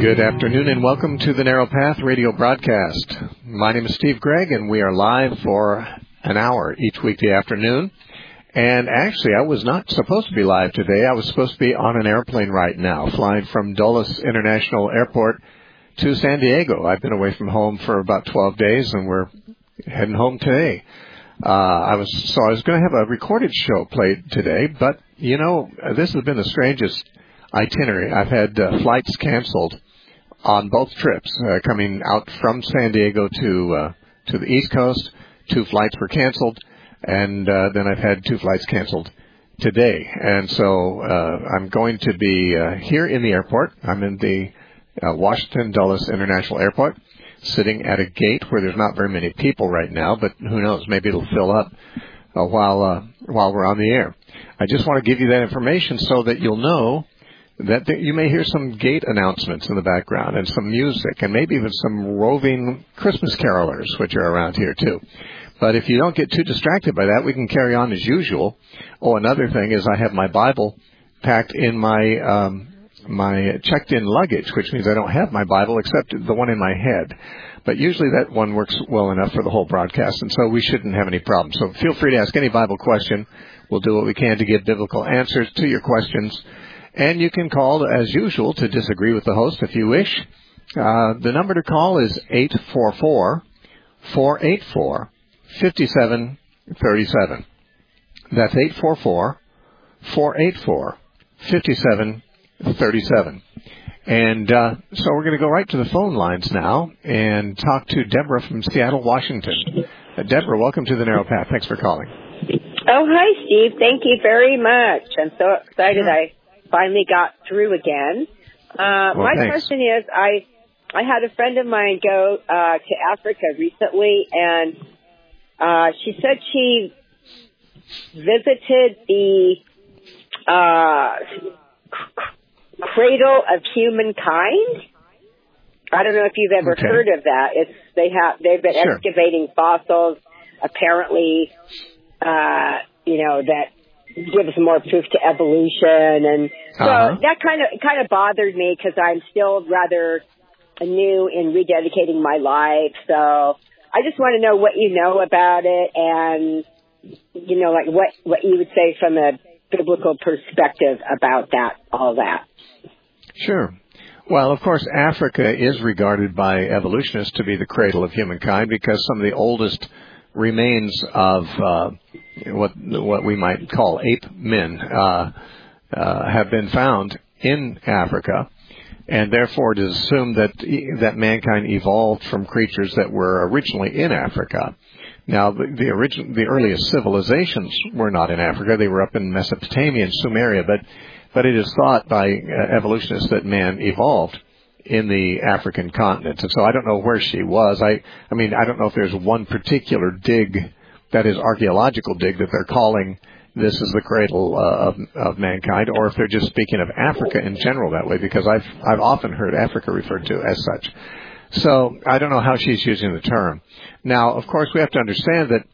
Good afternoon and welcome to the Narrow Path radio broadcast. My name is Steve Gregg and we are live for an hour each weekday afternoon. And actually, I was not supposed to be live today. I was supposed to be on an airplane right now, flying from Dulles International Airport to San Diego. I've been away from home for about 12 days and we're heading home today. I was going to have a recorded show played today, but you know, this has been the strangest itinerary. I've had flights canceled on both trips, coming out from San Diego to the East Coast. 2 flights were canceled, and then I've had 2 flights canceled today. And so I'm going to be here in the airport. I'm in the Washington Dulles International Airport, sitting at a gate where there's not very many people right now, but who knows, maybe it'll fill up while we're on the air. I just want to give you that information so that you'll know that you may hear some gate announcements in the background and some music and maybe even some roving Christmas carolers, which are around here too. But if you don't get too distracted by that, we can carry on as usual. Oh, another thing is I have my Bible packed in my my checked-in luggage, which means I don't have my Bible except the one in my head. But usually that one works well enough for the whole broadcast, and so we shouldn't have any problems. So feel free to ask any Bible question. We'll do what we can to give biblical answers to your questions. And you can call, as usual, to disagree with the host if you wish. The number to call is 844-484-5737. That's 844-484-5737. And so we're going to go right to the phone lines now and talk to Deborah from Seattle, Washington. Deborah, welcome to the Narrow Path. Thanks for calling. Oh, hi, Steve. Thank you very much. I'm so excited I finally got through again. My thanks. question is, I had a friend of mine go to Africa recently, and she said she visited the Cradle of Humankind. I don't know if you've ever heard of that. They've been excavating fossils, apparently, that gives more proof to evolution, and so that kind of bothered me because I'm still rather new in rededicating my life. So I just want to know what you know about it, and like what you would say from a biblical perspective about all that. Sure. Well, of course, Africa is regarded by evolutionists to be the cradle of humankind because some of the oldest remains of what we might call ape men have been found in Africa, and therefore it is assumed that mankind evolved from creatures that were originally in Africa. Now, the earliest civilizations were not in Africa; they were up in Mesopotamia and Sumeria. But it is thought by evolutionists that man evolved in the African continent. And so I don't know where she was. I don't know if there's one particular dig, that is archaeological dig, that they're calling this is the cradle of mankind, or if they're just speaking of Africa in general that way, because I've often heard Africa referred to as such. So I don't know how she's using the term. Now, of course, we have to understand that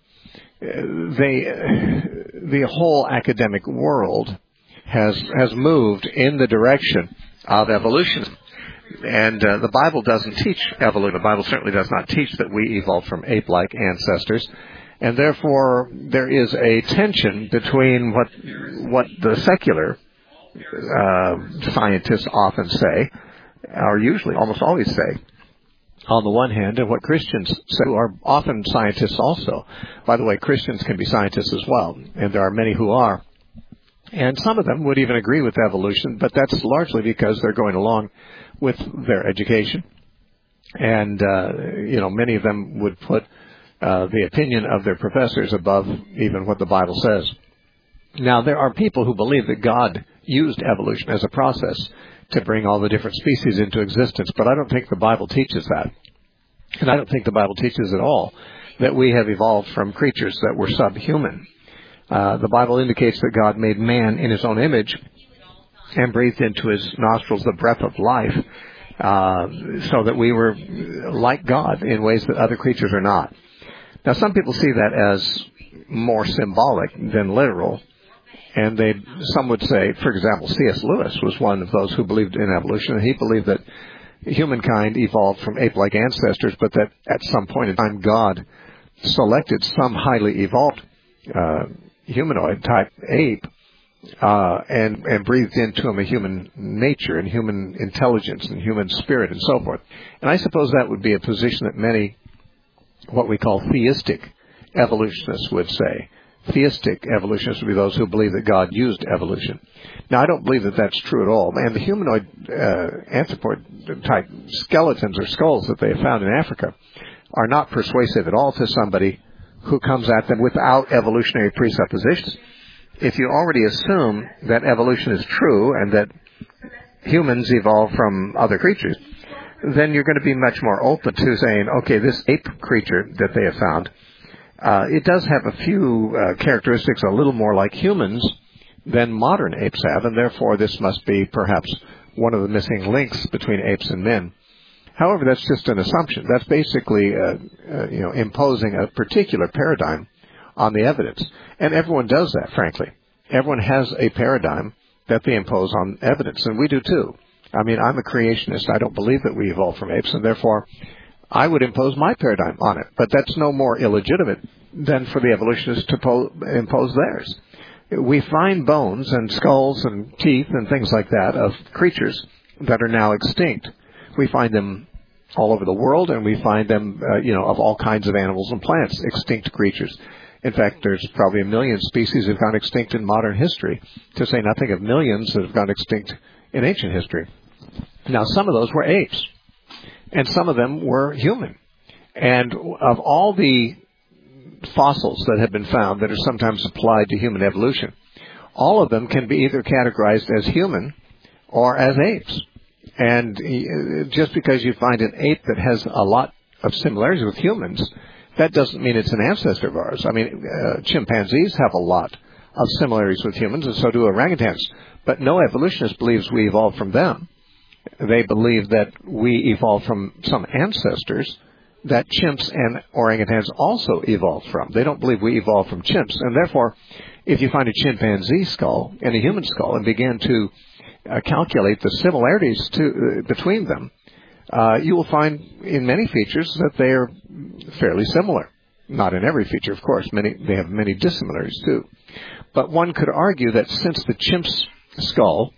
the whole academic world has moved in the direction of evolution. And the Bible doesn't teach evolution. The Bible certainly does not teach that we evolved from ape-like ancestors. And therefore, there is a tension between what the secular scientists often say, or usually almost always say, on the one hand, and what Christians say, who are often scientists also. By the way, Christians can be scientists as well, and there are many who are. And some of them would even agree with evolution, but that's largely because they're going along with their education. And, many of them would put the opinion of their professors above even what the Bible says. Now, there are people who believe that God used evolution as a process to bring all the different species into existence, but I don't think the Bible teaches that. And I don't think the Bible teaches at all that we have evolved from creatures that were subhuman. The Bible indicates that God made man in his own image and breathed into his nostrils the breath of life, so that we were like God in ways that other creatures are not. Now, some people see that as more symbolic than literal, and some would say, for example, C.S. Lewis was one of those who believed in evolution, and he believed that humankind evolved from ape-like ancestors, but that at some point in time God selected some highly evolved humanoid-type ape and breathed into him a human nature and human intelligence and human spirit and so forth. And I suppose that would be a position that many, what we call theistic evolutionists would say. Theistic evolutionists would be those who believe that God used evolution. Now, I don't believe that that's true at all. And the humanoid anthropoid-type skeletons or skulls that they have found in Africa are not persuasive at all to somebody who comes at them without evolutionary presuppositions. If you already assume that evolution is true and that humans evolved from other creatures, then you're going to be much more open to saying, okay, this ape creature that they have found, it does have a few characteristics a little more like humans than modern apes have, and therefore this must be perhaps one of the missing links between apes and men. However, that's just an assumption. That's basically imposing a particular paradigm on the evidence. And everyone does that, frankly. Everyone has a paradigm that they impose on evidence, and we do too. I mean, I'm a creationist. I don't believe that we evolved from apes, and therefore I would impose my paradigm on it. But that's no more illegitimate than for the evolutionists to impose theirs. We find bones and skulls and teeth and things like that of creatures that are now extinct. We find them all over the world, and we find them, of all kinds of animals and plants, extinct creatures. In fact, there's probably 1 million species that have gone extinct in modern history, to say nothing of millions that have gone extinct in ancient history. Now, some of those were apes, and some of them were human. And of all the fossils that have been found that are sometimes applied to human evolution, all of them can be either categorized as human or as apes. And just because you find an ape that has a lot of similarities with humans, that doesn't mean it's an ancestor of ours. I mean, chimpanzees have a lot of similarities with humans, and so do orangutans. But no evolutionist believes we evolved from them. They believe that we evolved from some ancestors that chimps and orangutans also evolved from. They don't believe we evolved from chimps. And therefore, if you find a chimpanzee skull and a human skull and begin to calculate the similarities between them, you will find in many features that they are fairly similar. Not in every feature, of course. They have many dissimilarities, too. But one could argue that since the chimp's skull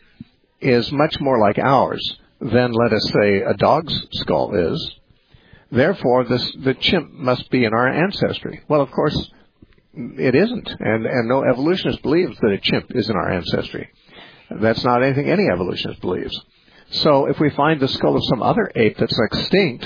is much more like ours than, let us say, a dog's skull is, therefore the chimp must be in our ancestry. Well, of course, it isn't. And no evolutionist believes that a chimp is in our ancestry. That's not anything any evolutionist believes. So if we find the skull of some other ape that's extinct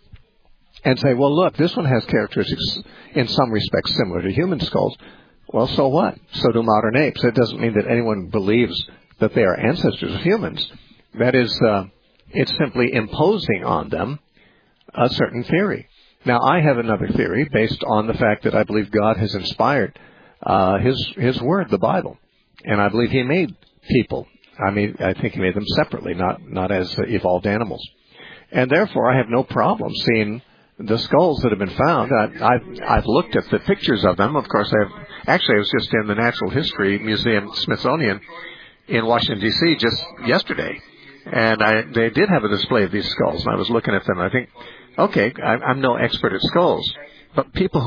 and say, well, look, this one has characteristics in some respects similar to human skulls, well, so what? So do modern apes. It doesn't mean that anyone believes that they are ancestors of humans. That is, it's simply imposing on them a certain theory. Now, I have another theory based on the fact that I believe God has inspired His Word, the Bible. And I believe He made people. I think He made them separately, not as evolved animals. And therefore, I have no problem seeing the skulls that have been found. I've looked at the pictures of them. Of course, I was just in the Natural History Museum, Smithsonian, in Washington, D.C. just yesterday. And they did have a display of these skulls, and I was looking at them, and I think, okay, I'm no expert at skulls, but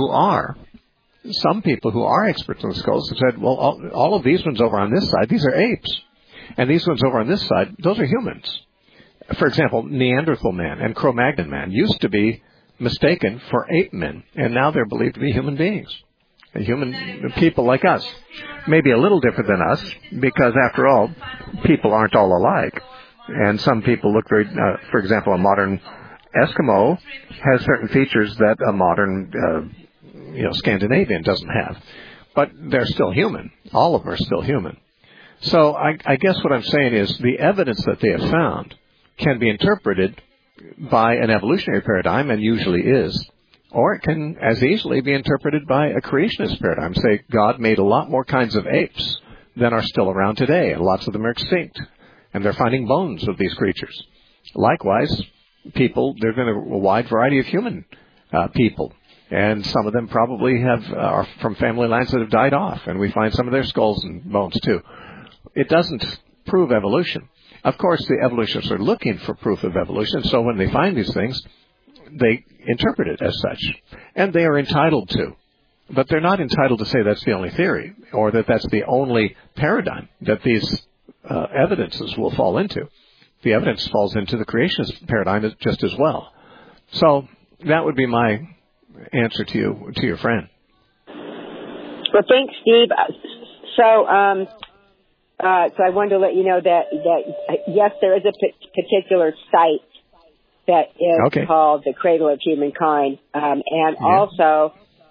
some people who are experts on skulls have said, well, all of these ones over on this side, these are apes. And these ones over on this side, those are humans. For example, Neanderthal man and Cro-Magnon man used to be mistaken for ape men, and now they're believed to be human beings. Human people like us. Maybe a little different than us, because after all, people aren't all alike. And some people look very, for example, a modern Eskimo has certain features that a modern, Scandinavian doesn't have. But they're still human. All of them are still human. So I guess what I'm saying is the evidence that they have found can be interpreted by an evolutionary paradigm, and usually is, or it can as easily be interpreted by a creationist paradigm. Say God made a lot more kinds of apes than are still around today, and lots of them are extinct, and they're finding bones of these creatures. Likewise, people, there's been a wide variety of human people, and some of them probably are from family lines that have died off, and we find some of their skulls and bones too. It doesn't prove evolution. Of course, the evolutionists are looking for proof of evolution, so when they find these things, they interpret it as such. And they are entitled to. But they're not entitled to say that's the only theory, or that that's the only paradigm that these evidences will fall into. The evidence falls into the creationist paradigm just as well. So that would be my answer to your friend. Well, thanks, Steve. So I wanted to let you know that yes, there is a particular site that is called the Cradle of Humankind, and also,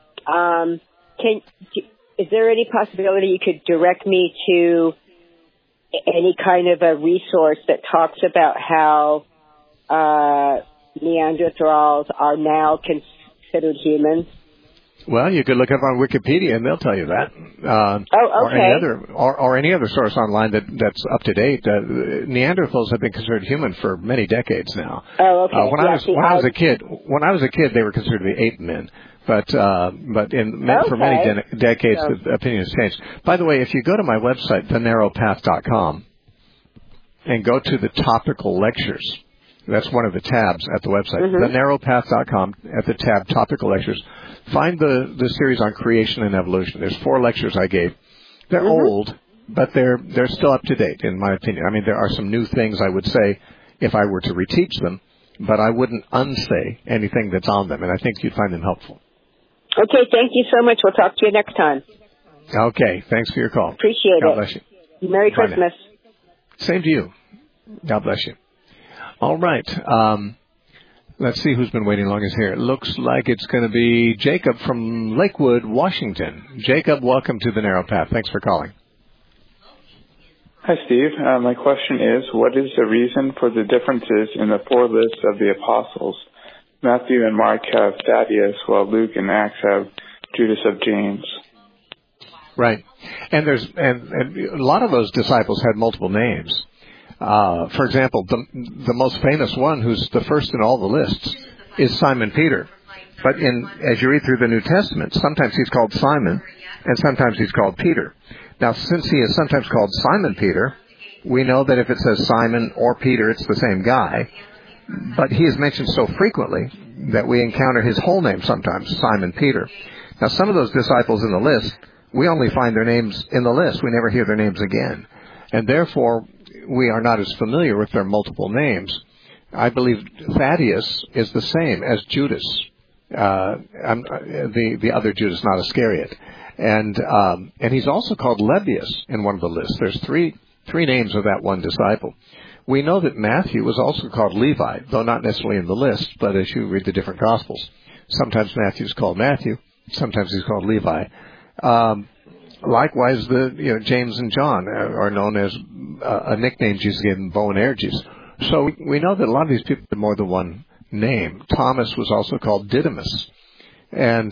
is there any possibility you could direct me to any kind of a resource that talks about how Neanderthals are now considered humans? Well, you could look up on Wikipedia, and they'll tell you that. Or any other source online that's up to date. Neanderthals have been considered human for many decades now. Oh, okay. When I was a kid, they were considered to be ape men. But for many decades, the opinion has changed. By the way, if you go to my website, thenarrowpath.com, and go to the topical lectures, that's one of the tabs at the website, thenarrowpath.com, at the tab topical lectures, find the series on creation and evolution. There's 4 lectures I gave. They're old, but they're still up to date, in my opinion. I mean, there are some new things I would say if I were to reteach them, but I wouldn't unsay anything that's on them, and I think you'd find them helpful. Okay, thank you so much. We'll talk to you next time. Okay, thanks for your call. Appreciate it. God bless you. Merry Christmas. Same to you. God bless you. All right. Let's see who's been waiting longest here. It looks like it's going to be Jacob from Lakewood, Washington. Jacob, welcome to the Narrow Path. Thanks for calling. Hi, Steve. My question is, what is the reason for the differences in the 4 lists of the apostles? Matthew and Mark have Thaddeus, while Luke and Acts have Judas of James. Right. And a lot of those disciples had multiple names. For example, the most famous one, who's the first in all the lists, is Simon Peter. But as you read through the New Testament, sometimes he's called Simon, and sometimes he's called Peter. Now, since he is sometimes called Simon Peter, we know that if it says Simon or Peter, it's the same guy. But he is mentioned so frequently that we encounter his whole name sometimes, Simon Peter. Now, some of those disciples in the list, we only find their names in the list. We never hear their names again. And therefore, we are not as familiar with their multiple names. I believe Thaddeus is the same as Judas, the other Judas, not Iscariot. And he's also called Lebbeus in one of the lists. There's three names of that one disciple. We know that Matthew was also called Levi, though not necessarily in the list, but as you read the different Gospels, sometimes Matthew's called Matthew, sometimes he's called Levi. Likewise, James and John are known as a nickname Jesus gave them, Boanerges. So we know that a lot of these people had more than one name. Thomas was also called Didymus. And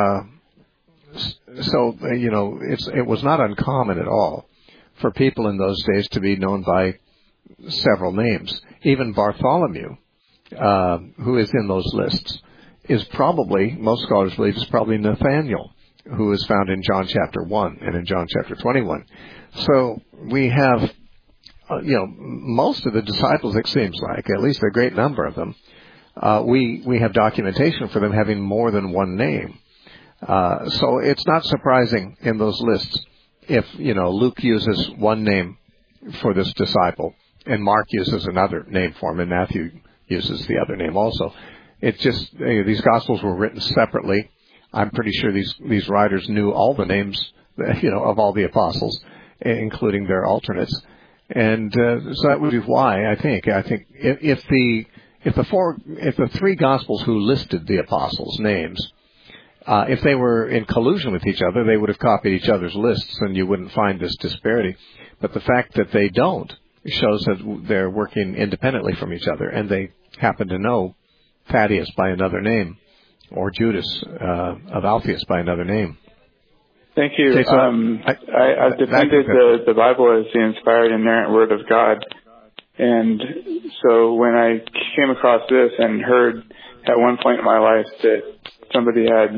it was not uncommon at all for people in those days to be known by several names. Even Bartholomew, who is in those lists, is probably, most scholars believe, is probably Nathaniel, who is found in John chapter 1 and in John chapter 21. So we have, most of the disciples, it seems like, at least a great number of them, we have documentation for them having more than one name. So it's not surprising in those lists if, Luke uses one name for this disciple and Mark uses another name for him and Matthew uses the other name also. It's just, these Gospels were written separately. I'm pretty sure these writers knew all the names, of all the apostles, including their alternates. And so that would be why I think if the 3 Gospels who listed the apostles' names, if they were in collusion with each other, they would have copied each other's lists, and you wouldn't find this disparity. But the fact that they don't shows that they're working independently from each other, and they happen to know Thaddeus by another name, or Judas of Alphaeus by another name. Thank you. Okay, so I've defended the Bible as the inspired, inerrant Word of God. And so when I came across this and heard at one point in my life that somebody had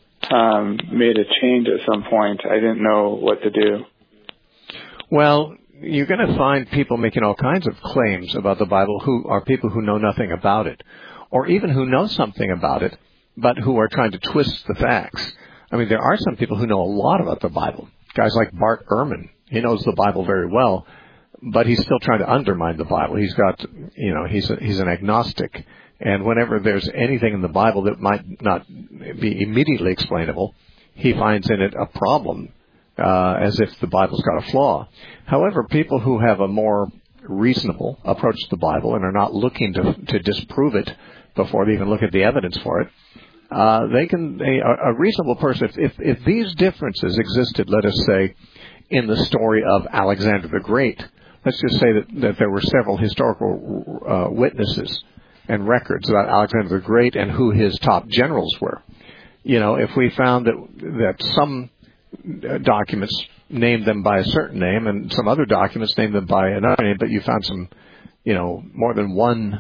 made a change at some point, I didn't know what to do. Well, you're going to find people making all kinds of claims about the Bible who are people who know nothing about it, or even who know something about it, but who are trying to twist the facts. I mean, there are some people who know a lot about the Bible. Guys like Bart Ehrman, he knows the Bible very well, but he's still trying to undermine the Bible. He's got, he's an agnostic. And whenever there's anything in the Bible that might not be immediately explainable, he finds in it a problem, as if the Bible's got a flaw. However, people who have a more reasonable approach to the Bible and are not looking to disprove it before they even look at the evidence for it, a reasonable person, if these differences existed, let us say, in the story of Alexander the Great, let's just say that there were several historical witnesses and records about Alexander the Great and who his top generals were. If we found that some documents named them by a certain name and some other documents named them by another name, but you found some, more than one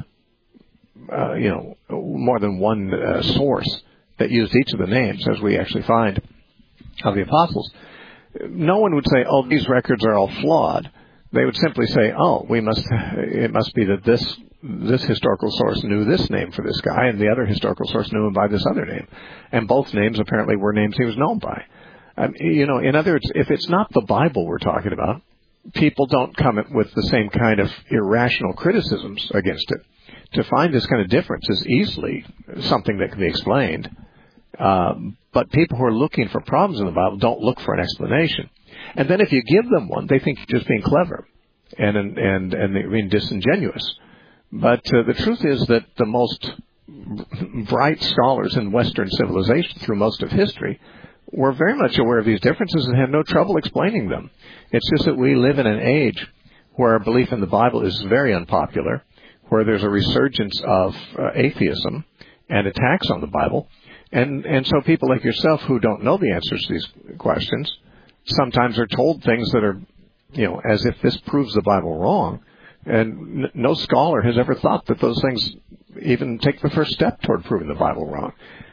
source that used each of the names, as we actually find of the apostles, no one would say, "Oh, these records are all flawed." They would simply say, "Oh, it must be that this historical source knew this name for this guy, and the other historical source knew him by this other name, and both names apparently were names he was known by." In other words, if it's not the Bible we're talking about, people don't come with the same kind of irrational criticisms against it. To find this kind of difference is easily something that can be explained. But people who are looking for problems in the Bible don't look for an explanation. And then if you give them one, they think you're just being clever and they're being disingenuous. But the truth is that the most bright scholars in Western civilization through most of history were very much aware of these differences and had no trouble explaining them. It's just that we live in an age where our belief in the Bible is very unpopular, where there's a resurgence of atheism and attacks on the Bible. And so people like yourself who don't know the answers to these questions sometimes are told things that are, as if this proves the Bible wrong. And no scholar has ever thought that those things even take the first step toward proving the Bible wrong.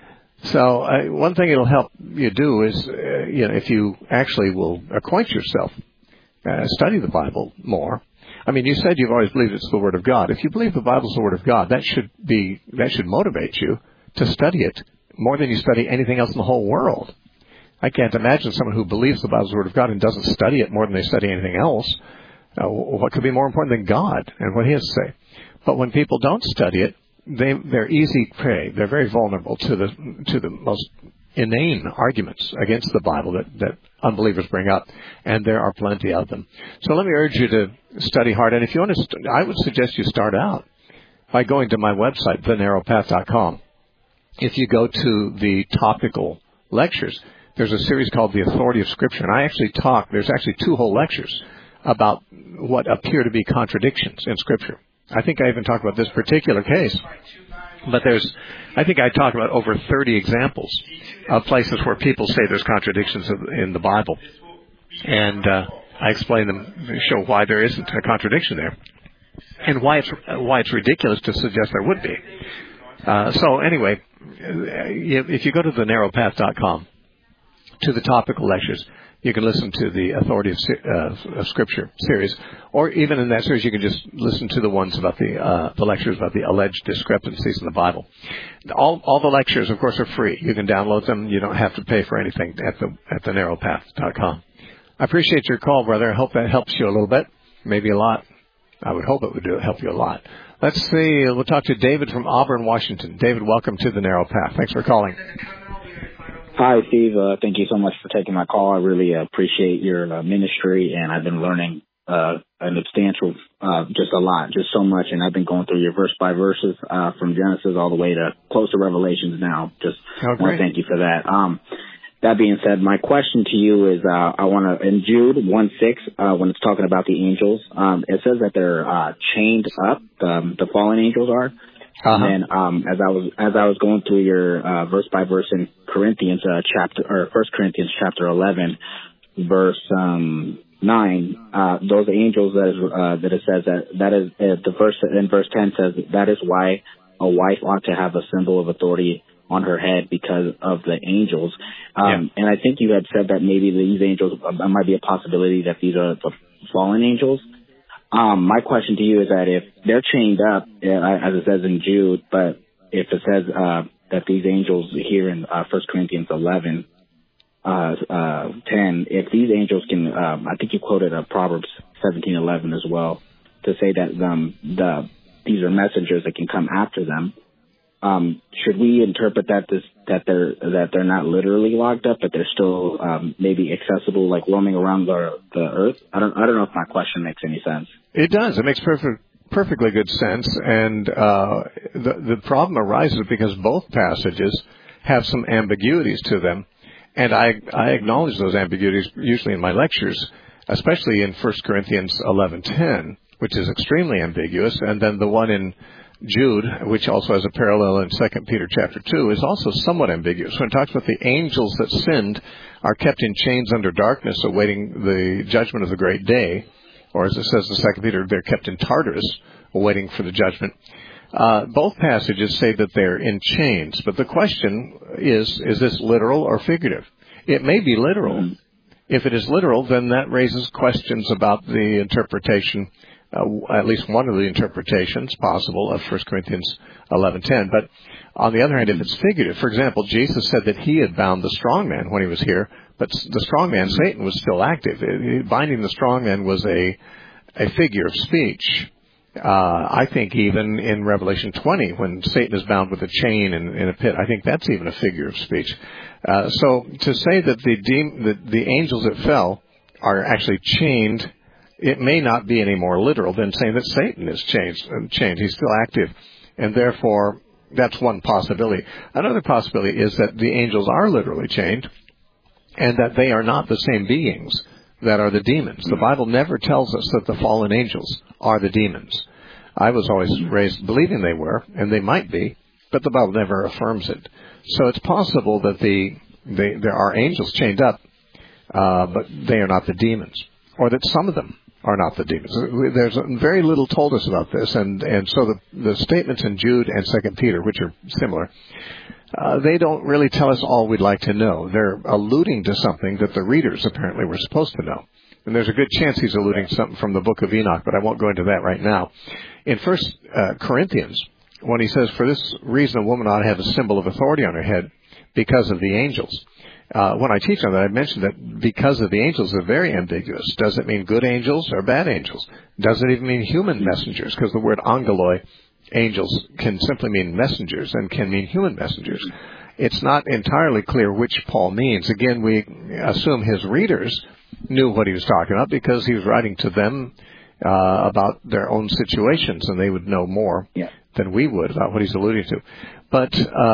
So one thing it'll help you do is, if you actually will acquaint yourself, study the Bible more. I mean, you said you've always believed it's the Word of God. If you believe the Bible's the Word of God, that should motivate you to study it more than you study anything else in the whole world. I can't imagine someone who believes the Bible's the Word of God and doesn't study it more than they study anything else. What could be more important than God and what He has to say? But when people don't study it, they're easy prey. They're very vulnerable to the most inane arguments against the Bible that unbelievers bring up, and there are plenty of them. So let me urge you to study hard. And if you want to, I would suggest you start out by going to my website, thenarrowpath.com. If you go to the topical lectures, there's a series called The Authority of Scripture, and there's actually 2 whole lectures about what appear to be contradictions in Scripture. I think I even talked about this particular case, but I think I talked about over 30 examples of places where people say there's contradictions in the Bible. And I explain them, show why there isn't a contradiction there, and why it's ridiculous to suggest there would be. So anyway, if you go to thenarrowpath.com, to the topical lectures, you can listen to the Authority of Scripture series, or even in that series, you can just listen to the ones about the lectures about the alleged discrepancies in the Bible. All the lectures, of course, are free. You can download them. You don't have to pay for anything at thenarrowpath.com. I appreciate your call, brother. I hope that helps you a little bit, maybe a lot. I would hope it would help you a lot. Let's see. We'll talk to David from Auburn, Washington. David, welcome to the Narrow Path. Thanks for calling. Hi, Steve. Thank you so much for taking my call. I really appreciate your ministry, and I've been learning an substantial, just a lot, just so much. And I've been going through your verse by verses from Genesis all the way to close to Revelations now. Just want to thank you for that. That being said, my question to you is, I want to, in Jude 1:6, when it's talking about the angels, it says that they're chained up. The fallen angels are. Uh-huh. And then, as I was going through your verse by verse in Corinthians 1 Corinthians chapter 11, verse 9, those angels that it says that is the verse in verse 10 says that is why a wife ought to have a symbol of authority on her head because of the angels. And I think you had said that maybe these angels might be a possibility that these are the fallen angels. My question to you is that if they're chained up, as it says in Jude, but if it says that these angels here in 1 Corinthians 11, 10, if these angels can, I think you quoted Proverbs 17:11 as well, to say that these are messengers that can come after them. Should we interpret that they're not literally locked up, but they're still maybe accessible, like roaming around the earth? I don't know if my question makes any sense. It does. It makes perfectly good sense, and the problem arises because both passages have some ambiguities to them, and I acknowledge those ambiguities usually in my lectures, especially in 1 Corinthians 11:10, which is extremely ambiguous, and then the one in Jude, which also has a parallel in 2 Peter chapter 2, is also somewhat ambiguous. When it talks about the angels that sinned are kept in chains under darkness awaiting the judgment of the great day, or as it says in 2 Peter, they're kept in Tartarus awaiting for the judgment. Both passages say that they're in chains, but the question is this literal or figurative? It may be literal. If it is literal, then that raises questions about the interpretation, at least one of the interpretations possible of 1 Corinthians 11:10. But on the other hand, if it's figurative, for example, Jesus said that he had bound the strong man when he was here, but the strong man, Satan, was still active. Binding the strong man was a figure of speech. I think even in Revelation 20, when Satan is bound with a chain in a pit, I think that's even a figure of speech. So to say that the angels that fell are actually chained, it may not be any more literal than saying that Satan is chained. He's still active. And therefore, that's one possibility. Another possibility is that the angels are literally chained and that they are not the same beings that are the demons. The Bible never tells us that the fallen angels are the demons. I was always raised believing they were, and they might be, but the Bible never affirms it. So it's possible that there are angels chained up, but they are not the demons, or that some of them are not the demons. There's very little told us about this, and so the statements in Jude and 2 Peter, which are similar, they don't really tell us all we'd like to know. They're alluding to something that the readers apparently were supposed to know. And there's a good chance he's alluding to something from the book of Enoch, but I won't go into that right now. In 1 Corinthians, when he says, for this reason a woman ought to have a symbol of authority on her head because of the angels. When I teach on that, I mentioned that because of the angels, they're very ambiguous. Does it mean good angels or bad angels? Does it even mean human messengers? Because the word angeloi, angels, can simply mean messengers and can mean human messengers. It's not entirely clear which Paul means. Again, we assume his readers knew what he was talking about because he was writing to them about their own situations, and they would know more than we would about what he's alluding to. But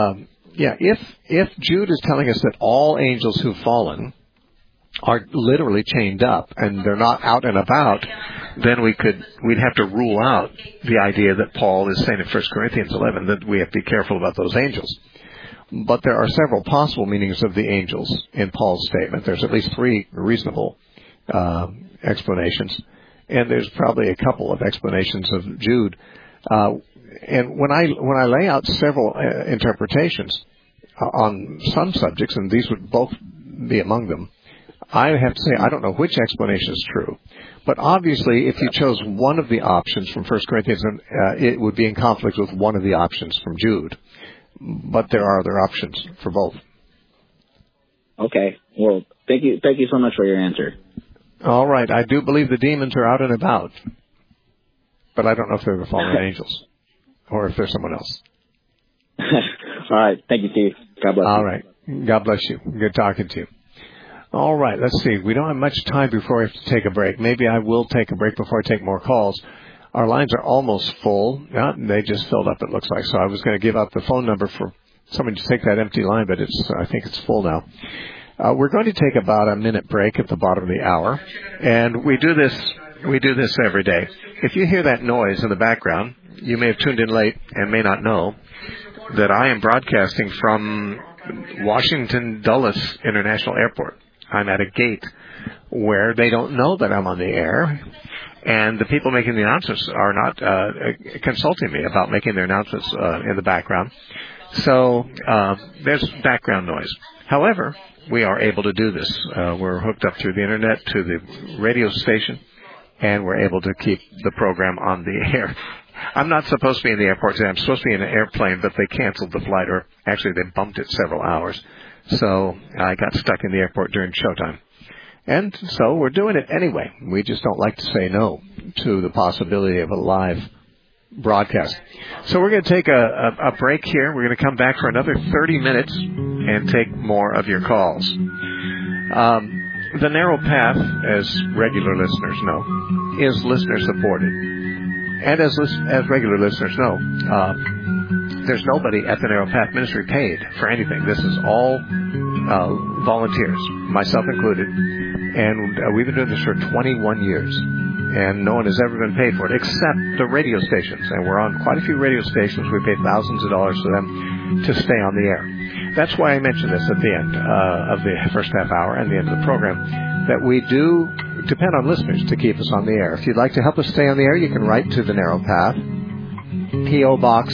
if Jude is telling us that all angels who've fallen are literally chained up and they're not out and about, then we'd have to rule out the idea that Paul is saying in 1 Corinthians 11 that we have to be careful about those angels. But there are several possible meanings of the angels in Paul's statement. There's at least 3 reasonable explanations, and there's probably a couple of explanations of Jude. And when I lay out several interpretations on some subjects, and these would both be among them, I have to say I don't know which explanation is true. But obviously, if you chose one of the options from 1 Corinthians, it would be in conflict with one of the options from Jude. But there are other options for both. Okay. Well, thank you so much for your answer. All right. I do believe the demons are out and about, but I don't know if they're the fallen angels or if they're someone else. All right. Thank you, Steve. God bless you. All right. God bless you. Good talking to you. All right. Let's see. We don't have much time before we have to take a break. Maybe I will take a break before I take more calls. Our lines are almost full. They just filled up, it looks like. So I was going to give out the phone number for somebody to take that empty line, but I think it's full now. We're going to take about a minute break at the bottom of the hour, and we do this every day. If you hear that noise in the background, you may have tuned in late and may not know that I am broadcasting from Washington Dulles International Airport. I'm at a gate where they don't know that I'm on the air. And the people making the announcements are not consulting me about making their announcements in the background. So there's background noise. However, we are able to do this. We're hooked up through the Internet to the radio station, and we're able to keep the program on the air. I'm not supposed to be in the airport today. I'm supposed to be in an airplane, but they canceled the flight, or actually they bumped it several hours. So I got stuck in the airport during showtime. And so we're doing it anyway. We just don't like to say no to the possibility of a live broadcast. So we're going to take a break here. We're going to come back for another 30 minutes and take more of your calls. The Narrow Path, as regular listeners know, is listener-supported. And as regular listeners know, there's nobody at the Narrow Path Ministry paid for anything. This is all volunteers, myself included. And we've been doing this for 21 years. And no one has ever been paid for it, except the radio stations. And we're on quite a few radio stations. We pay thousands of dollars to them to stay on the air. That's why I mentioned this at the end of the first half hour and the end of the program, that we do depend on listeners to keep us on the air. If you'd like to help us stay on the air, you can write to the Narrow Path, P.O. Box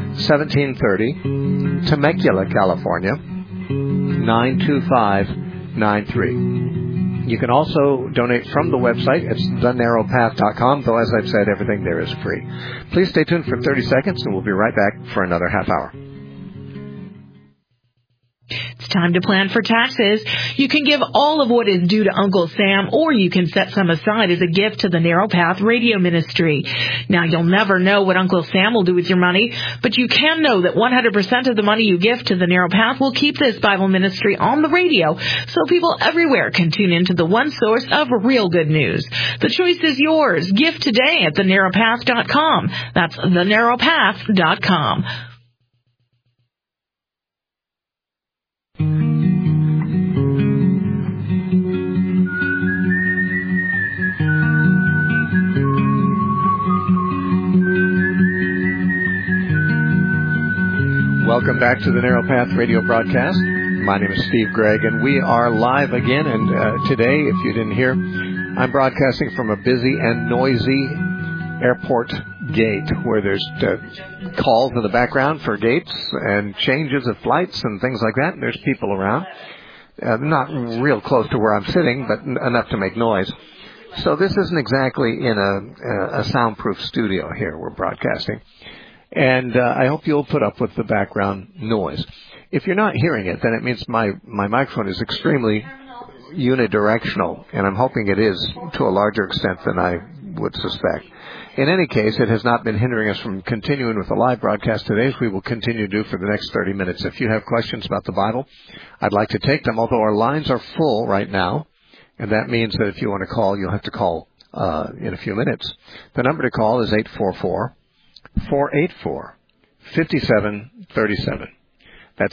1730, Temecula, California, 92593. You can also donate from the website. It's thenarrowpath.com, though, as I've said, everything there is free. Please stay tuned for 30 seconds, and we'll be right back for another half hour. It's time to plan for taxes. You can give all of what is due to Uncle Sam, or you can set some aside as a gift to the Narrow Path Radio Ministry. Now, you'll never know what Uncle Sam will do with your money, but you can know that 100% of the money you give to the Narrow Path will keep this Bible ministry on the radio, so people everywhere can tune into the one source of real good news. The choice is yours. Give today at thenarrowpath.com. That's thenarrowpath.com. Welcome back to the Narrow Path radio broadcast. My name is Steve Gregg, and we are live again. And today, if you didn't hear, I'm broadcasting from a busy and noisy airport gate where there's calls in the background for gates and changes of flights and things like that. And there's people around. Not real close to where I'm sitting, but enough to make noise. So this isn't exactly in a soundproof studio here we're broadcasting. And I hope you'll put up with the background noise. If you're not hearing it, then it means my microphone is extremely unidirectional, and I'm hoping it is to a larger extent than I would suspect. In any case, it has not been hindering us from continuing with the live broadcast today, as we will continue to do for the next 30 minutes. If you have questions about the Bible, I'd like to take them, although our lines are full right now, and that means that if you want to call, you'll have to call in a few minutes. The number to call is 844-484-5737. That's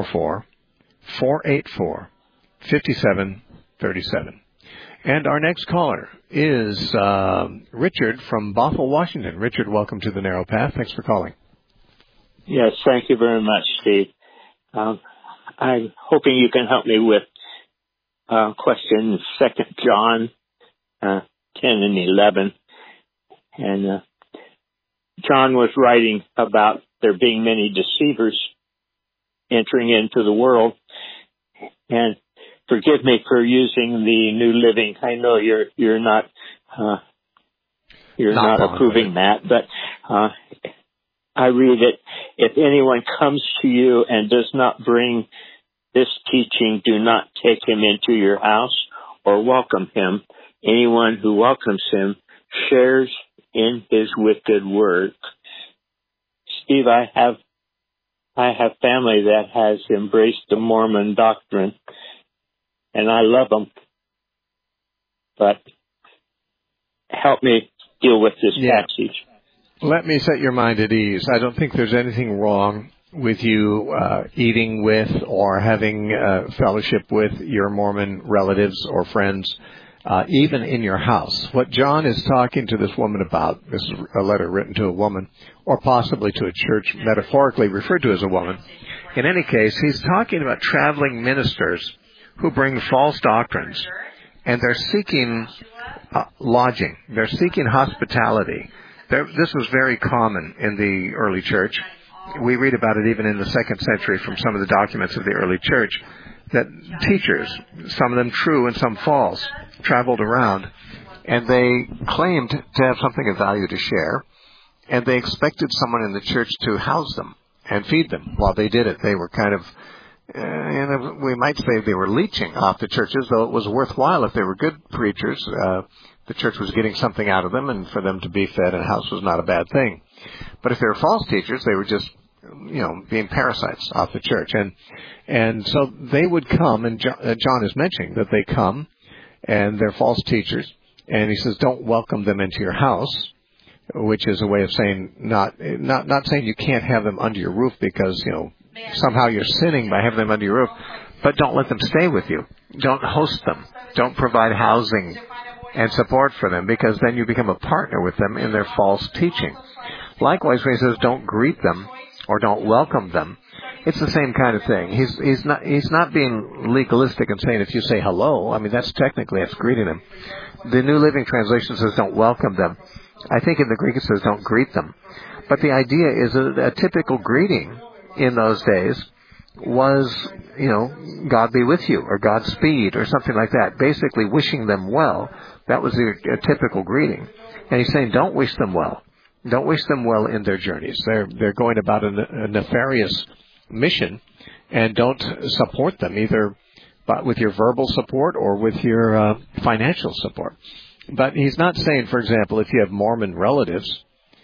844-484-5737. And our next caller is Richard from Bothell, Washington. Richard, welcome to the Narrow Path. Thanks for calling. Yes, thank you very much, Steve. I'm hoping you can help me with question 2 John 10 and 11. And John was writing about there being many deceivers entering into the world. And forgive me for using the New Living. I know you're not approving that, but I read it. If anyone comes to you and does not bring this teaching, do not take him into your house or welcome him. Anyone who welcomes him shares in his wicked work. Steve, I have family that has embraced the Mormon doctrine, and I love them. But help me deal with this passage. Let me set your mind at ease. I don't think there's anything wrong with you eating with or having fellowship with your Mormon relatives or friends, even in your house. What John is talking to this woman about, this is a letter written to a woman, or possibly to a church metaphorically referred to as a woman. In any case, he's talking about traveling ministers who bring false doctrines, and they're seeking lodging. They're seeking hospitality. This was very common in the early church. We read about it even in the 2nd century from some of the documents of the early church, that teachers, some of them true and some false, traveled around and they claimed to have something of value to share, and they expected someone in the church to house them and feed them while they did it. They were kind of, we might say they were leeching off the churches, though it was worthwhile if they were good preachers. The church was getting something out of them, and for them to be fed and housed was not a bad thing. But if they were false teachers, they were just, being parasites off the church. And so they would come, and John is mentioning that they come, and they're false teachers, and he says, don't welcome them into your house, which is a way of saying, not saying you can't have them under your roof because, somehow you're sinning by having them under your roof, but don't let them stay with you. Don't host them. Don't provide housing and support for them, because then you become a partner with them in their false teaching. Likewise, when he says don't greet them or don't welcome them, it's the same kind of thing. He's not being legalistic and saying if you say hello, that's greeting them. The New Living Translation says don't welcome them. I think in the Greek it says don't greet them. But the idea is a typical greeting in those days was, God be with you, or Godspeed, or something like that. Basically wishing them well. That was a typical greeting. And he's saying don't wish them well. Don't wish them well in their journeys. They're going about a nefarious mission, and don't support them either with your verbal support or with your financial support. But he's not saying, for example, if you have Mormon relatives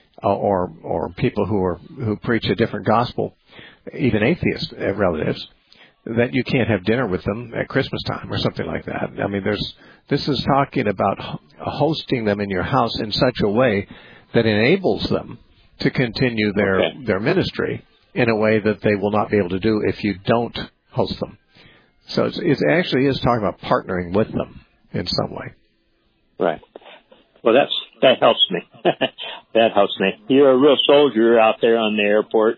or people who preach a different gospel, even atheist relatives, that you can't have dinner with them at Christmas time or something like that. This is talking about hosting them in your house in such a way that enables them to continue their ministry in a way that they will not be able to do if you don't host them. So it actually is talking about partnering with them in some way. Right. Well, that helps me. That helps me. You're a real soldier out there on the airport.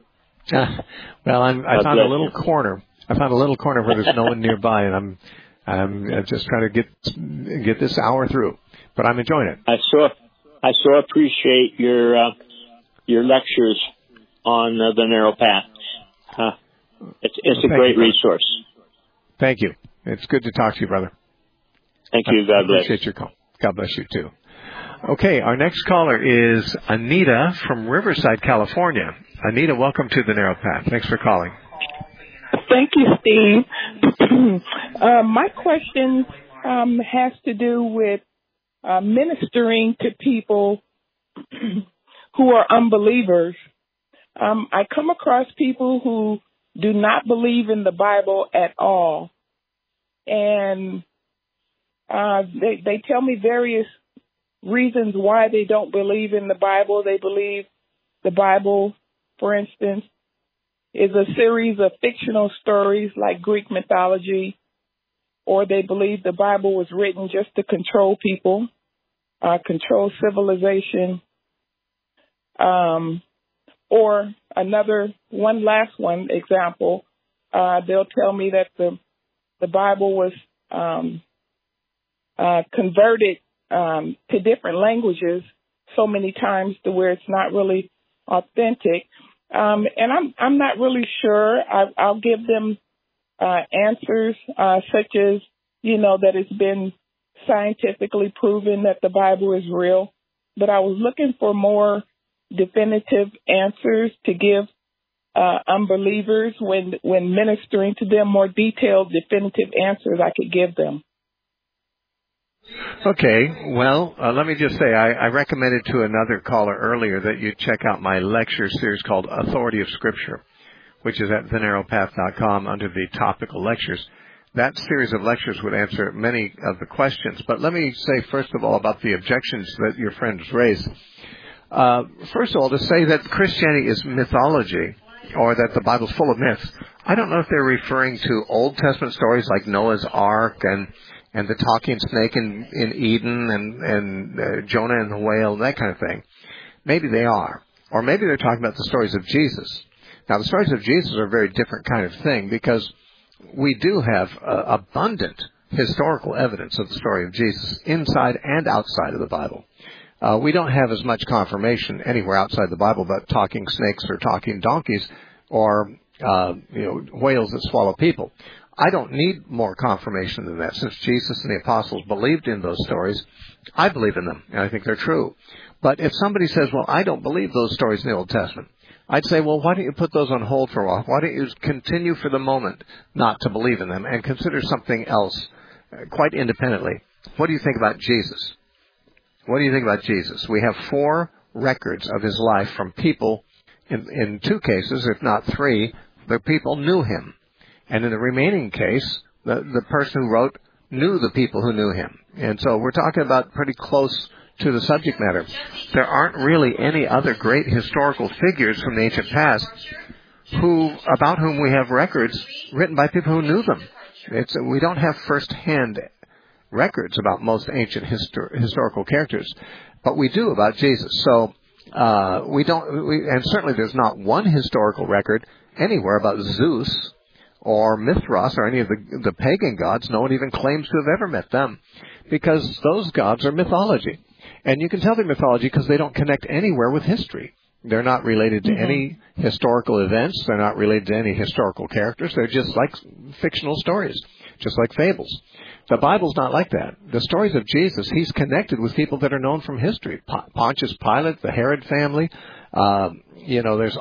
Well, I found a little corner. I found a little corner where there's no one nearby, and I'm just trying to get this hour through. But I'm enjoying it. I so appreciate your lectures on the Narrow Path. It's a great resource. Thank you. It's good to talk to you, brother. Thank you. God bless. Appreciate your call. God bless you too. Okay, our next caller is Anita from Riverside, California. Anita, welcome to the Narrow Path. Thanks for calling. Thank you, Steve. My question has to do with ministering to people who are unbelievers. I come across people who do not believe in the Bible at all. And they tell me various reasons why they don't believe in the Bible. They believe the Bible, for instance, is a series of fictional stories like Greek mythology, or they believe the Bible was written just to control people, control civilization, or one last example, they'll tell me that the Bible was converted to different languages so many times to where it's not really authentic. And I'm not really sure. I'll give them answers such as, that it's been scientifically proven that the Bible is real. But I was looking for more definitive answers to give unbelievers when ministering to them, more detailed, definitive answers I could give them. Okay, well, let me just say, I recommended to another caller earlier that you check out my lecture series called Authority of Scripture, which is at thenarrowpath.com under the topical lectures. That series of lectures would answer many of the questions. But let me say, first of all, about the objections that your friends raised. First of all, to say that Christianity is mythology, or that the Bible's full of myths, I don't know if they're referring to Old Testament stories like Noah's Ark and the talking snake in Eden and Jonah and the whale and that kind of thing. Maybe they are. Or maybe they're talking about the stories of Jesus. Now, the stories of Jesus are a very different kind of thing because we do have abundant historical evidence of the story of Jesus inside and outside of the Bible. We don't have as much confirmation anywhere outside the Bible about talking snakes or talking donkeys or whales that swallow people. I don't need more confirmation than that. Since Jesus and the apostles believed in those stories, I believe in them, and I think they're true. But if somebody says, well, I don't believe those stories in the Old Testament, I'd say, well, why don't you put those on hold for a while? Why don't you continue for the moment not to believe in them and consider something else quite independently? What do you think about Jesus? What do you think about Jesus? We have 4 records of his life from people, in 2 cases, if not 3, the people knew him. And in the remaining case, the person who wrote knew the people who knew him. And so we're talking about pretty close to the subject matter. There aren't really any other great historical figures from the ancient past about whom we have records written by people who knew them. We don't have first-hand records about most ancient historical characters, but we do about Jesus. So and certainly there's not one historical record anywhere about Zeus or Mithras or any of the pagan gods. No one even claims to have ever met them, because those gods are mythology. And you can tell they're mythology because they don't connect anywhere with history. They're not related to any historical events. They're not related to any historical characters. They're just like fictional stories, just like fables. The Bible's not like that. The stories of Jesus, he's connected with people that are known from history. Pontius Pilate, the Herod family, there's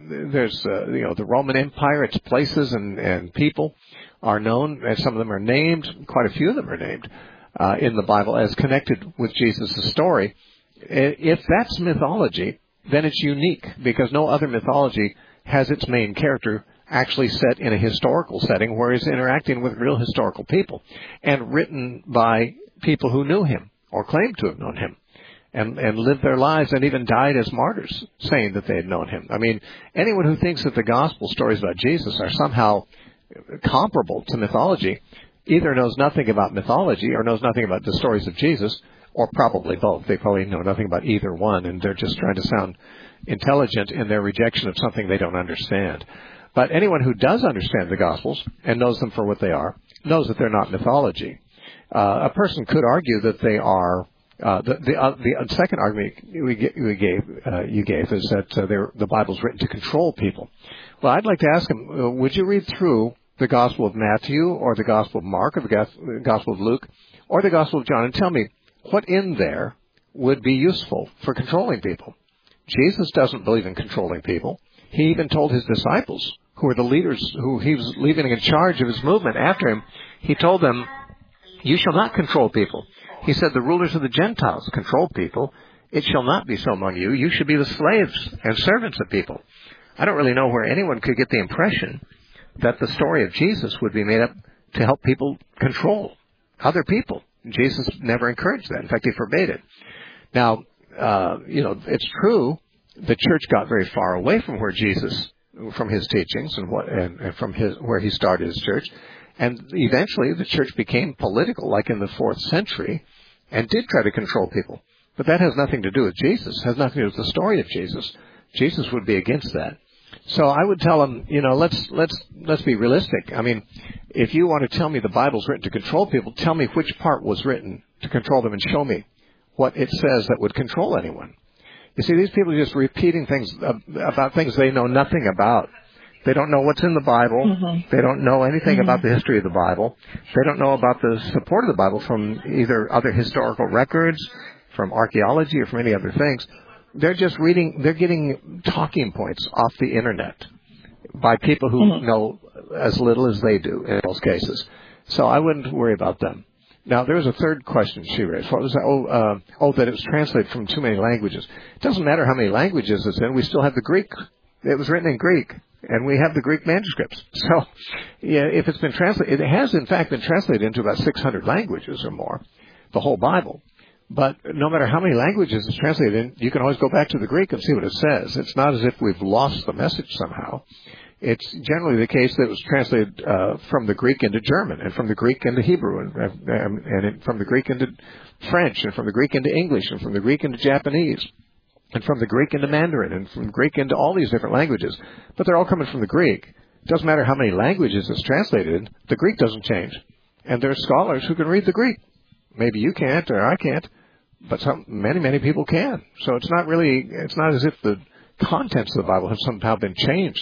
the Roman Empire, its places and people are known, and some of them are named, quite a few of them are named in the Bible as connected with Jesus' story. If that's mythology, then it's unique, because no other mythology has its main character actually set in a historical setting where he's interacting with real historical people and written by people who knew him or claimed to have known him and lived their lives and even died as martyrs saying that they had known him. I mean, anyone who thinks that the gospel stories about Jesus are somehow comparable to mythology either knows nothing about mythology or knows nothing about the stories of Jesus, or probably both. They probably know nothing about either one, and they're just trying to sound intelligent in their rejection of something they don't understand. But anyone who does understand the Gospels and knows them for what they are knows that they're not mythology. A person could argue that they are. The second argument you gave is that the Bible's written to control people. Well, I'd like to ask him, would you read through the Gospel of Matthew or the Gospel of Mark or the Gospel of Luke or the Gospel of John and tell me what in there would be useful for controlling people? Jesus doesn't believe in controlling people. He even told his disciples, who were the leaders who he was leaving in charge of his movement after him, he told them, you shall not control people. He said, the rulers of the Gentiles control people. It shall not be so among you. You should be the slaves and servants of people. I don't really know where anyone could get the impression that the story of Jesus would be made up to help people control other people. Jesus never encouraged that. In fact, he forbade it. Now, it's true the church got very far away from from his teachings and from where he started his church. And eventually the church became political, like in the 4th century, and did try to control people. But that has nothing to do with Jesus. It has nothing to do with the story of Jesus. Jesus would be against that. So I would tell him, let's be realistic. I mean, if you want to tell me the Bible's written to control people, tell me which part was written to control them and show me what it says that would control anyone. You see, these people are just repeating things about things they know nothing about. They don't know what's in the Bible. Mm-hmm. They don't know anything about the history of the Bible. They don't know about the support of the Bible from either other historical records, from archaeology, or from any other things. They're just they're getting talking points off the Internet by people who know as little as they do in most cases. So I wouldn't worry about them. Now, there was a third question she raised. What was that? That it was translated from too many languages. It doesn't matter how many languages it's in. We still have the Greek. It was written in Greek, and we have the Greek manuscripts. So, yeah, if it's been translated, it has in fact been translated into about 600 languages or more, the whole Bible. But no matter how many languages it's translated in, you can always go back to the Greek and see what it says. It's not as if we've lost the message somehow. It's generally the case that it was translated from the Greek into German, and from the Greek into Hebrew, and from the Greek into French, and from the Greek into English, and from the Greek into Japanese, and from the Greek into Mandarin, and from Greek into all these different languages. But they're all coming from the Greek. It doesn't matter how many languages it's translated in, the Greek doesn't change. And there are scholars who can read the Greek. Maybe you can't, or I can't, but many people can. So it's not as if the contents of the Bible have somehow been changed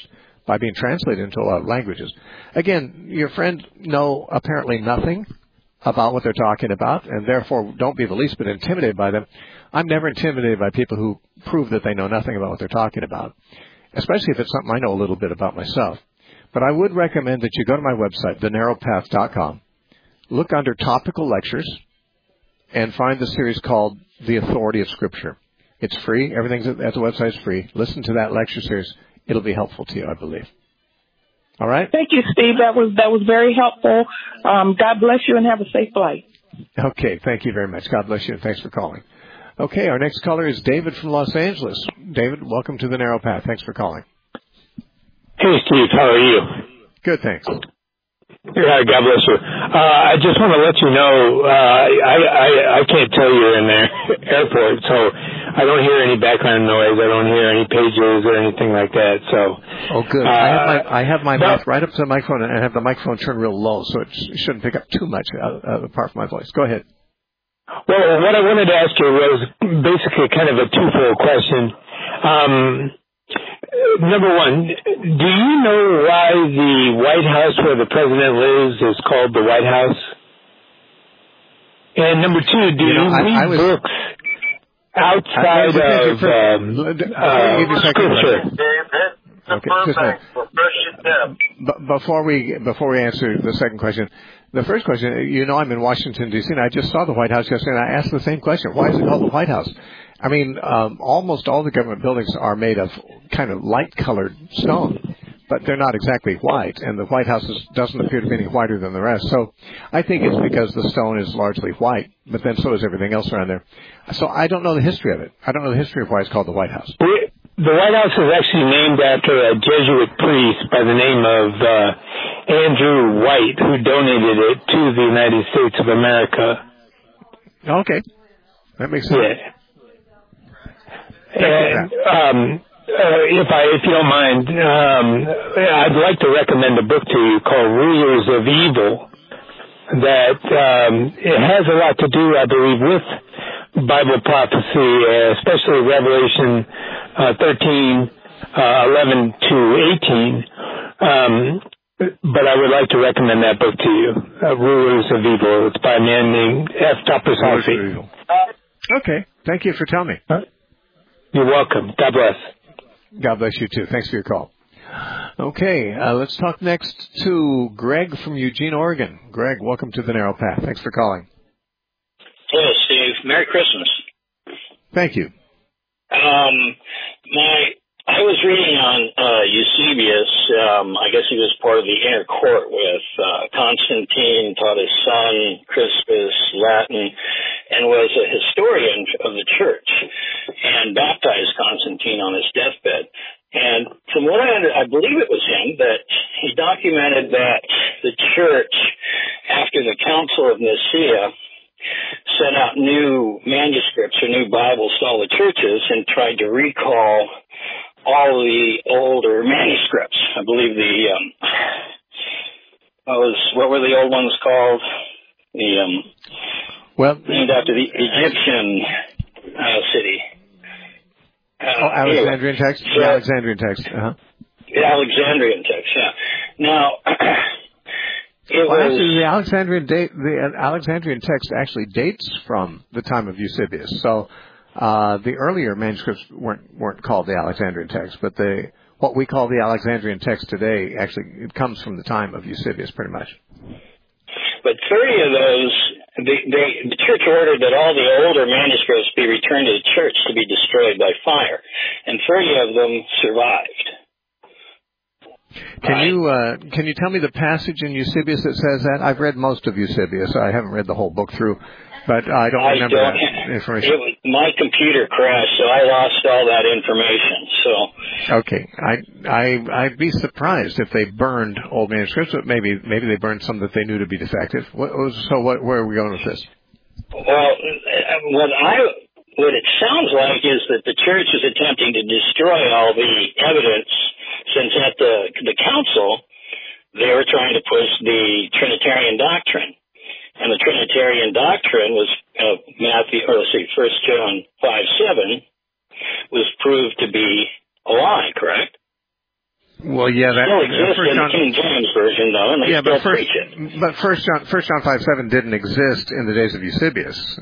by being translated into a lot of languages. Again, your friend know apparently nothing about what they're talking about, and therefore don't be the least bit intimidated by them. I'm never intimidated by people who prove that they know nothing about what they're talking about, especially if it's something I know a little bit about myself. But I would recommend that you go to my website, thenarrowpath.com, look under topical lectures, and find the series called The Authority of Scripture. It's free. Everything at the website is free. Listen to that lecture series. It'll be helpful to you, I believe. All right? Thank you, Steve. That was very helpful. God bless you and have a safe flight. Okay. Thank you very much. God bless you, and thanks for calling. Okay. Our next caller is David from Los Angeles. David, welcome to The Narrow Path. Thanks for calling. Hey, Steve. How are you? Good, thanks. Yeah, God bless you. I just want to let you know, I can't tell you're in the airport, so I don't hear any background noise. I don't hear any pages or anything like that. So. Oh, good. I have my mouth right up to the microphone, and I have the microphone turned real low, so it shouldn't pick up too much apart from my voice. Go ahead. Well, what I wanted to ask you was basically kind of a twofold question. Number one, do you know why the White House where the president lives is called the White House? And number two, do you read books outside of Scripture? Okay, before we answer the second question, the first question, I'm in Washington, D.C., and I just saw the White House yesterday, and I asked the same question. Why is it called the White House? I mean, almost all the government buildings are made of kind of light-colored stone, but they're not exactly white, and the White House doesn't appear to be any whiter than the rest. So I think it's because the stone is largely white, but then so is everything else around there. So I don't know the history of it. I don't know the history of why it's called the White House. The White House is actually named after a Jesuit priest by the name of Andrew White, who donated it to the United States of America. Okay. That makes sense. Yeah. And if you don't mind, I'd like to recommend a book to you called Rulers of Evil. That it has a lot to do, I believe, with Bible prophecy, especially Revelation 13, 11 to 18. But I would like to recommend that book to you, Rulers of Evil. It's by a man named F. Topper Salvi. Okay. Thank you for telling me. You're welcome. God bless. God bless you, too. Thanks for your call. Okay, let's talk next to Greg from Eugene, Oregon. Greg, welcome to The Narrow Path. Thanks for calling. Hello, Steve. Merry Christmas. Thank you. I was reading on Eusebius. I guess he was part of the inner court with Constantine, taught his son Crispus Latin, and was a historian of the church, and baptized Constantine on his deathbed. And from what I believe it was him that he documented that the church, after the Council of Nicaea, sent out new manuscripts or new Bibles to all the churches and tried to recall all the older manuscripts. I believe what were the old ones called? Named after the Egyptian city. Alexandrian text? The Alexandrian text. The Alexandrian text, yeah. Now, actually, the Alexandrian text actually dates from the time of Eusebius. So the earlier manuscripts weren't called the Alexandrian text, but what we call the Alexandrian text today actually it comes from the time of Eusebius, pretty much. But 30 of those, the church ordered that all the older manuscripts be returned to the church to be destroyed by fire, and 30 of them survived. Can you tell me the passage in Eusebius that says that? I've read most of Eusebius. I haven't read the whole book through, but I don't remember that information. My computer crashed, so I lost all that information. So okay, I'd be surprised if they burned old manuscripts, but maybe they burned some that they knew to be defective. Where are we going with this? Well, what it sounds like is that the church is attempting to destroy all the evidence, since at the council they were trying to push the Trinitarian doctrine, and the Trinitarian doctrine was 1 John 5:7 was proved to be a lie. Correct? Well, yeah, that still exists in the King James version, though, and they still preach it. But 1 John 5:7 didn't exist in the days of Eusebius.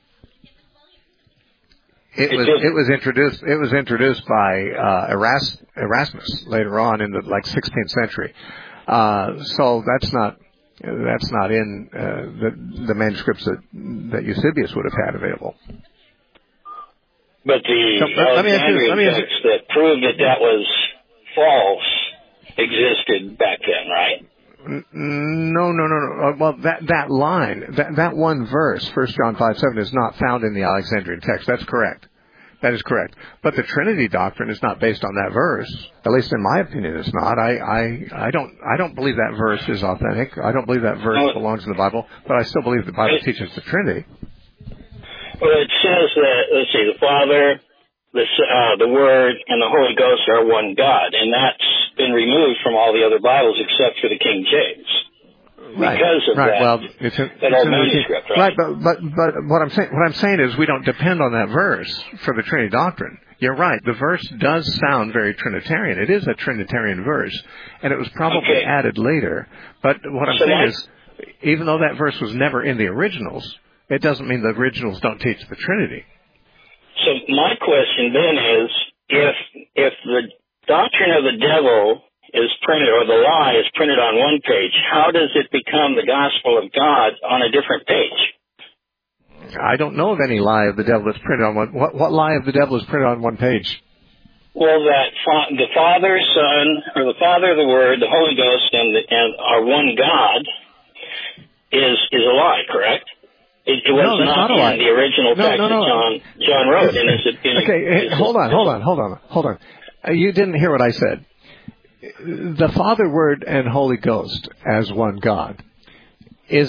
It was introduced by Erasmus later on in the 16th century. So that's not in the manuscripts that Eusebius would have had available. But the Alexandrian text that proved that was false existed back then, right? No. Well, that line, that one verse, 1 John 5:7, is not found in the Alexandrian text. That's correct. That is correct. But the Trinity doctrine is not based on that verse. At least in my opinion, it's not. I don't believe that verse is authentic. I don't believe that verse belongs in the Bible. But I still believe the Bible teaches the Trinity. Well, it says that, let's see, the Father, the Word, and the Holy Ghost are one God, and that's been removed from all the other Bibles except for the King James. Right. Because of right. that, well, it's that old manuscript, right? But what I'm saying is we don't depend on that verse for the Trinity doctrine. You're right. The verse does sound very Trinitarian. It is a Trinitarian verse, and it was probably added later. But what I'm saying is, even though that verse was never in the originals, it doesn't mean the originals don't teach the Trinity. So my question then is, if the doctrine of the devil is printed, or the lie is printed on one page, how does it become the gospel of God on a different page? I don't know of any lie of the devil that's printed on one. What lie of the devil is printed on one page? Well, that the Father, Son, or the Father, the Word, the Holy Ghost, and our one God is a lie, correct? It was not in the original text that John wrote. Okay, hold on. You didn't hear what I said. The Father, Word, and Holy Ghost as one God is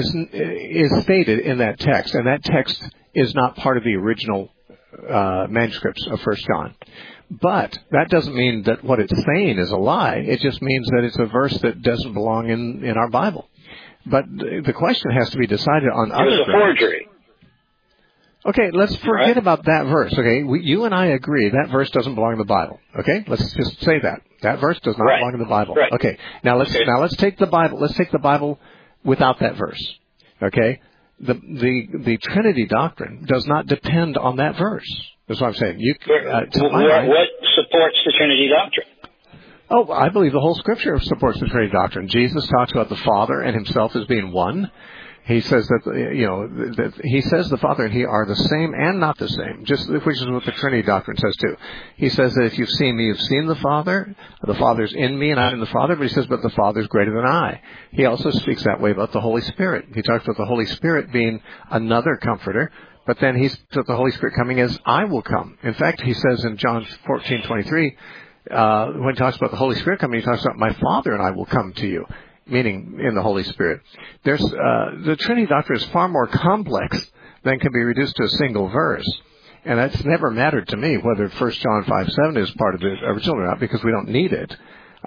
stated in that text, and that text is not part of the original manuscripts of 1 John. But that doesn't mean that what it's saying is a lie. It just means that it's a verse that doesn't belong in our Bible. But the question has to be decided on other grounds. It was a forgery. Okay, let's forget about that verse, okay? You and I agree that verse doesn't belong in the Bible, okay? Let's just say that. That verse does not belong in the Bible. Right. Okay, now let's take the Bible. Let's take the Bible without that verse, okay? The Trinity doctrine does not depend on that verse. That's what I'm saying. What supports the Trinity doctrine? Oh, I believe the whole Scripture supports the Trinity doctrine. Jesus talks about the Father and Himself as being one. He says that he says the Father and He are the same and not the same, which is what the Trinity doctrine says too. He says that if you've seen me, you've seen the Father. The Father's in me and I'm in the Father. But He says, but the Father's greater than I. He also speaks that way about the Holy Spirit. He talks about the Holy Spirit being another comforter. But then He's the Holy Spirit coming as I will come. In fact, He says in John 14:23. When he talks about the Holy Spirit coming, he talks about my Father and I will come to you, meaning in the Holy Spirit. There's the Trinity doctrine is far more complex than can be reduced to a single verse, and that's never mattered to me whether 1 John 5:7 is part of the original or not, because we don't need it.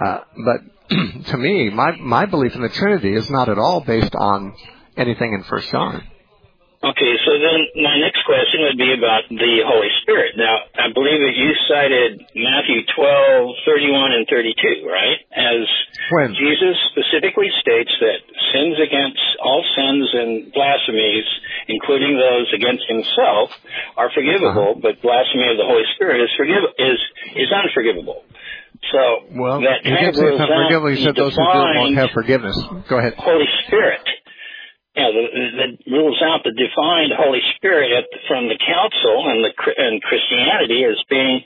But to me, my belief in the Trinity is not at all based on anything in 1 John. Okay, so then my next question would be about the Holy Spirit. Now, I believe that you cited Matthew 12:31 and 32, right? As when Jesus specifically states that all sins and blasphemies, including those against Himself, are forgivable, but blasphemy of the Holy Spirit is unforgivable. So that kind of rules out he said those who do it won't have forgiveness. Go ahead. Holy Spirit. Yeah, that rules out the defined Holy Spirit from the Council and Christianity as being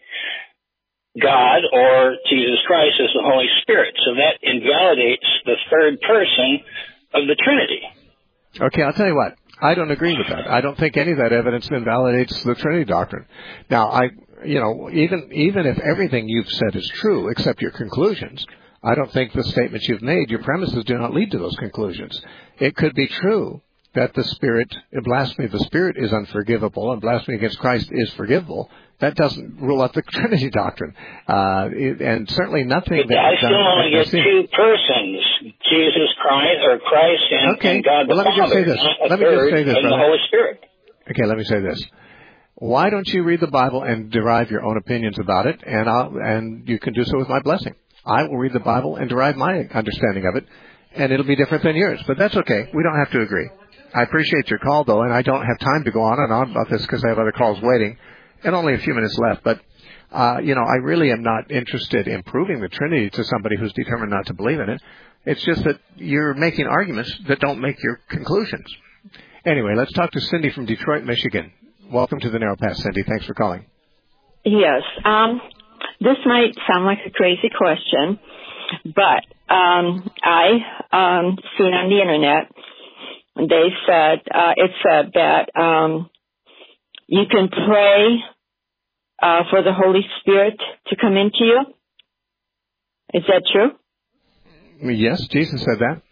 God or Jesus Christ as the Holy Spirit. So that invalidates the third person of the Trinity. Okay, I'll tell you what. I don't agree with that. I don't think any of that evidence invalidates the Trinity doctrine. Now, even if everything you've said is true, except your conclusions, I don't think the statements you've made, your premises do not lead to those conclusions. It could be true that blasphemy of the Spirit is unforgivable and blasphemy against Christ is forgivable. That doesn't rule out the Trinity doctrine. And certainly nothing but I still only get two persons, Jesus Christ and God the Father. Let me just say this. And the Holy Spirit. Okay, let me say this. Why don't you read the Bible and derive your own opinions about it, and you can do so with my blessing. I will read the Bible and derive my understanding of it, and it'll be different than yours. But that's okay. We don't have to agree. I appreciate your call, though, and I don't have time to go on and on about this because I have other calls waiting, and only a few minutes left. But, I really am not interested in proving the Trinity to somebody who's determined not to believe in it. It's just that you're making arguments that don't make your conclusions. Anyway, let's talk to Cindy from Detroit, Michigan. Welcome to the Narrow Path, Cindy. Thanks for calling. Yes. This might sound like a crazy question, but I seen on the Internet, they said, it said that you can pray for the Holy Spirit to come into you. Is that true? Yes, Jesus said that.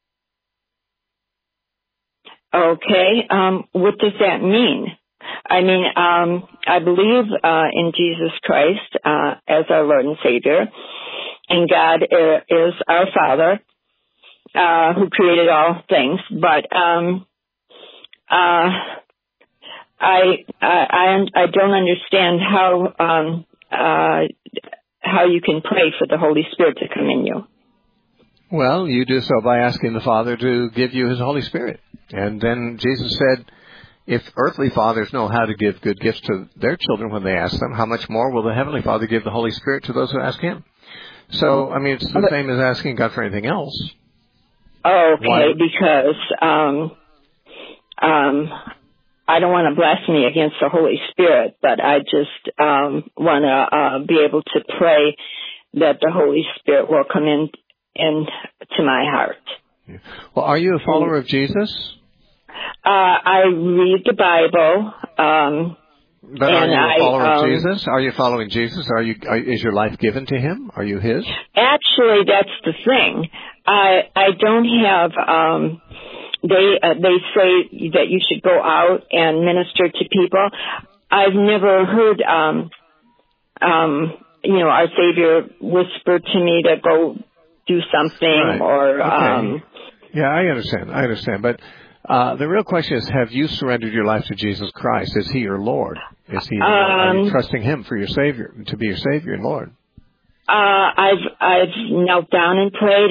Okay. What does that mean? I mean, I believe in Jesus Christ as our Lord and Savior, and God is our Father who created all things. But I don't understand how you can pray for the Holy Spirit to come in you. Well, you do so by asking the Father to give you His Holy Spirit. And then Jesus said, if earthly fathers know how to give good gifts to their children when they ask them, how much more will the Heavenly Father give the Holy Spirit to those who ask Him? So, I mean, it's the same as asking God for anything else. Okay, Why? because I don't want to blaspheme against the Holy Spirit, but I just want to be able to pray that the Holy Spirit will come into my heart. Well, are you a follower of Jesus? I read the Bible. But are you a follower of Jesus? Are you following Jesus? Is your life given to Him? Are you His? Actually, that's the thing. I don't have. They say that you should go out and minister to people. I've never heard, our Savior whisper to me to go do something, right. or. Okay. Yeah, I understand. But the real question is: have you surrendered your life to Jesus Christ? Is He your Lord? Are you trusting Him for your Savior, to be your Savior and Lord? I've knelt down and prayed.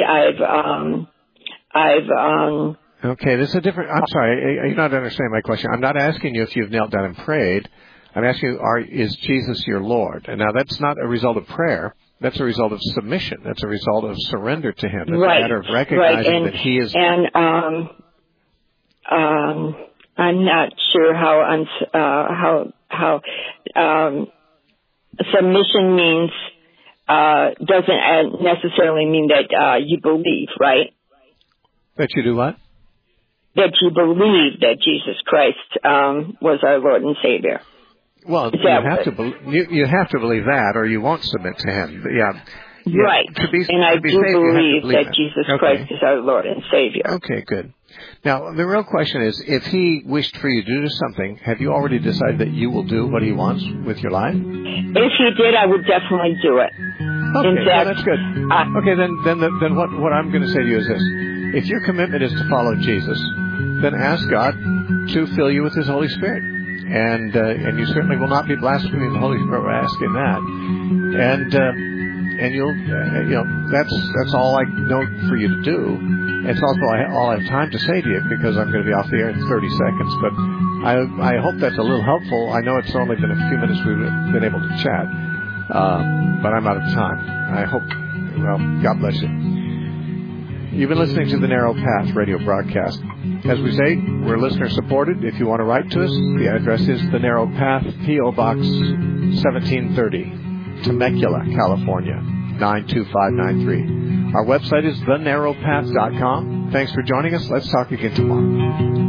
Okay, this is a different. I'm sorry, you're not understanding my question. I'm not asking you if you've knelt down and prayed. I'm asking you, is Jesus your Lord? And now that's not a result of prayer. That's a result of submission. That's a result of surrender to Him. It's a matter of recognizing that He is. And I'm not sure how submission means. Doesn't necessarily mean that you believe, right? That you do what? That you believe that Jesus Christ was our Lord and Savior. Well, you have to believe that, or you won't submit to Him. Yeah. Right. And I do believe that Jesus Christ is our Lord and Savior. Okay, good. Now, the real question is, if He wished for you to do something, have you already decided that you will do what He wants with your life? If He did, I would definitely do it. Okay, that's good. Okay, then what I'm going to say to you is this. If your commitment is to follow Jesus, then ask God to fill you with His Holy Spirit. And you certainly will not be blaspheming the Holy Spirit by asking that. And you'll, that's all I know for you to do. It's also all I have time to say to you because I'm going to be off the air in 30 seconds. But I hope that's a little helpful. I know it's only been a few minutes we've been able to chat, but I'm out of time. I hope, God bless you. You've been listening to the Narrow Path radio broadcast. As we say, we're listener supported. If you want to write to us, the address is The Narrow Path, P.O. Box 1730, Temecula, California, 92593. Our website is thenarrowpath.com. Thanks for joining us. Let's talk again tomorrow.